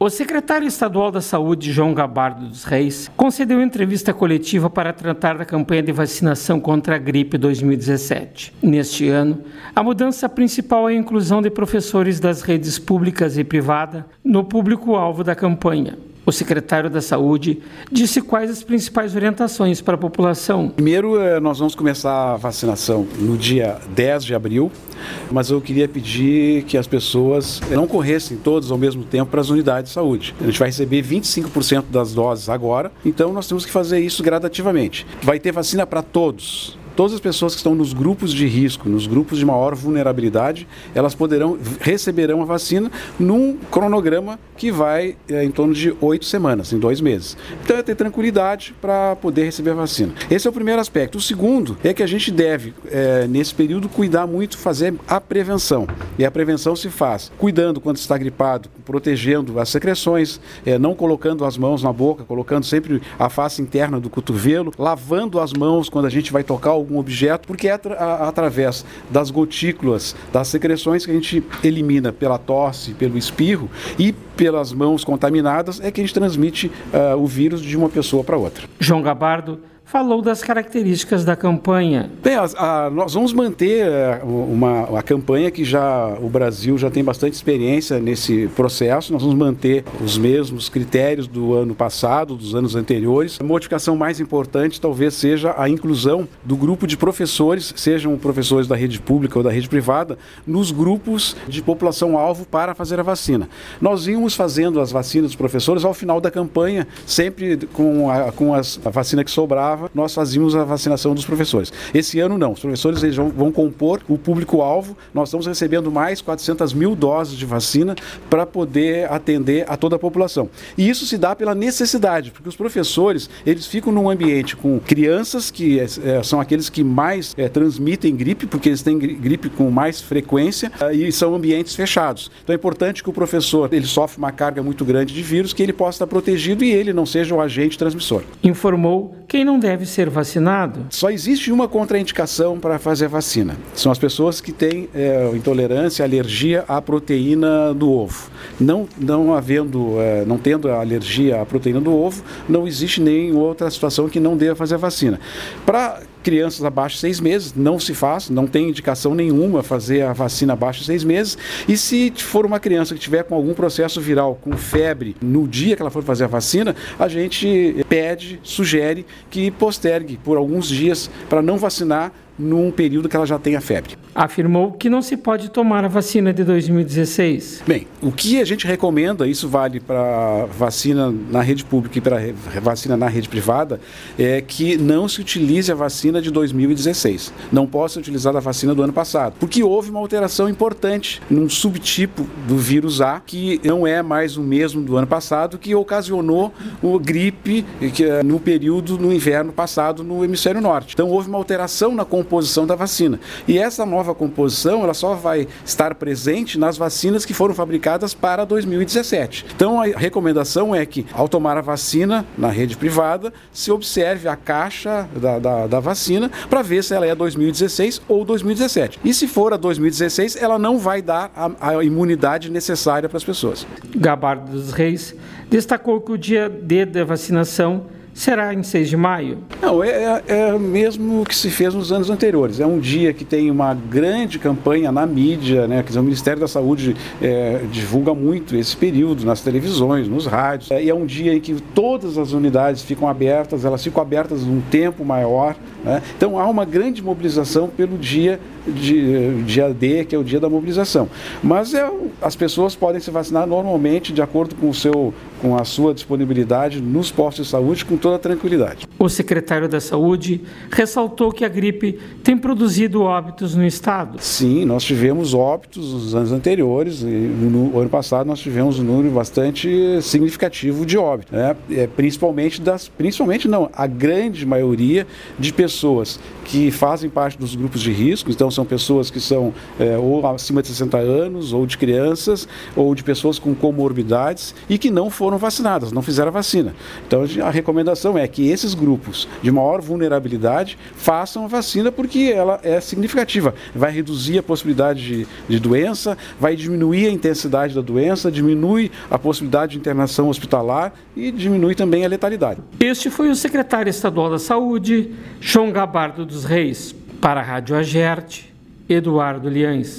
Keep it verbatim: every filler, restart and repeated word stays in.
O secretário estadual da Saúde, João Gabardo dos Reis, concedeu entrevista coletiva para tratar da campanha de vacinação contra a gripe dois mil e dezessete. Neste ano, a mudança principal é a inclusão de professores das redes públicas e privadas no público-alvo da campanha. O secretário da Saúde disse quais as principais orientações para a população. Primeiro, nós vamos começar a vacinação no dia dez de abril, mas eu queria pedir que as pessoas não corressem todas ao mesmo tempo para as unidades de saúde. A gente vai receber vinte e cinco por cento das doses agora, então nós temos que fazer isso gradativamente. Vai ter vacina para todos. Todas as pessoas que estão nos grupos de risco, nos grupos de maior vulnerabilidade, elas poderão, receberão a vacina num cronograma que vai é, em torno de oito semanas, em dois meses. Então é ter tranquilidade para poder receber a vacina. Esse é o primeiro aspecto. O segundo é que a gente deve, é, nesse período, cuidar muito, fazer a prevenção. E a prevenção se faz cuidando quando está gripado, protegendo as secreções, é, não colocando as mãos na boca, colocando sempre a face interna do cotovelo, lavando as mãos quando a gente vai tocar algum objeto, porque é atra- a- através das gotículas, das secreções que a gente elimina pela tosse, pelo espirro e pelas mãos contaminadas, é que a gente transmite uh, o vírus de uma pessoa para outra. João Gabardo falou das características da campanha. Bem, a, a, nós vamos manter é, uma, a campanha que já o Brasil já tem bastante experiência nesse processo. Nós vamos manter os mesmos critérios do ano passado, dos anos anteriores. A modificação mais importante talvez seja a inclusão do grupo de professores, sejam professores da rede pública ou da rede privada, nos grupos de população-alvo para fazer a vacina. Nós íamos fazendo as vacinas dos professores ao final da campanha, sempre com a, com as, a vacina que sobrava, nós fazíamos a vacinação dos professores. Esse ano não, os professores eles vão, vão compor o público-alvo. Nós estamos recebendo mais quatrocentas mil doses de vacina para poder atender a toda a população. E isso se dá pela necessidade, porque os professores eles ficam num ambiente com crianças que é, são aqueles que mais é, transmitem gripe, porque eles têm gripe com mais frequência é, e são ambientes fechados. Então é importante que o professor ele sofre uma carga muito grande de vírus, que ele possa estar protegido e ele não seja o agente transmissor. Informou quem não deve ser vacinado. Só existe uma contraindicação para fazer a vacina. São as pessoas que têm é, intolerância, alergia à proteína do ovo. Não, não havendo, é, não tendo alergia à proteína do ovo, não existe nem outra situação que não deva fazer a vacina. Para crianças abaixo de seis meses, não se faz, não tem indicação nenhuma fazer a vacina abaixo de seis meses. E se for uma criança que tiver com algum processo viral, com febre, no dia que ela for fazer a vacina, a gente pede, sugere que postergue por alguns dias para não vacinar num período que ela já tenha febre. Afirmou que não se pode tomar a vacina de dois mil e dezesseis. Bem, o que a gente recomenda, isso vale para vacina na rede pública e para vacina na rede privada, é que não se utilize a vacina de dois mil e dezesseis. Não possa utilizar a vacina do ano passado, porque houve uma alteração importante num subtipo do vírus A, que não é mais o mesmo do ano passado, que ocasionou o gripe que, no período, no inverno passado, no hemisfério norte. Então houve uma alteração na composição da vacina. E essa nova composição, ela só vai estar presente nas vacinas que foram fabricadas para dois mil e dezessete. Então a recomendação é que, ao tomar a vacina na rede privada, se observe a caixa da, da, da vacina para ver se ela é dois mil e dezesseis ou dois mil e dezessete. E se for a dois mil e dezesseis, ela não vai dar a, a imunidade necessária para as pessoas. Gabardo dos Reis destacou que o dia D da vacinação será em seis de maio? Não, é, é mesmo o que se fez nos anos anteriores. É um dia que tem uma grande campanha na mídia, né? Quer dizer, o Ministério da Saúde é, divulga muito esse período nas televisões, nos rádios. É, e é um dia em que todas as unidades ficam abertas, elas ficam abertas um tempo maior, né? Então há uma grande mobilização pelo dia de, dia D, que é o dia da mobilização. Mas é, as pessoas podem se vacinar normalmente de acordo com, o seu, com a sua disponibilidade nos postos de saúde, com toda a tranquilidade. O secretário da Saúde ressaltou que a gripe tem produzido óbitos no estado. Sim, nós tivemos óbitos nos anos anteriores e no ano passado nós tivemos um número bastante significativo de óbitos, né? É, principalmente das, principalmente não, a grande maioria de pessoas que fazem parte dos grupos de risco. Então são pessoas que são é, ou acima de sessenta anos, ou de crianças, ou de pessoas com comorbidades e que não foram foram vacinadas, não fizeram a vacina. Então a recomendação é que esses grupos de maior vulnerabilidade façam a vacina, porque ela é significativa. Vai reduzir a possibilidade de, de doença, vai diminuir a intensidade da doença, diminui a possibilidade de internação hospitalar e diminui também a letalidade. Este foi o secretário estadual da Saúde, João Gabardo dos Reis. Para a Rádio Agerte, Eduardo Liães.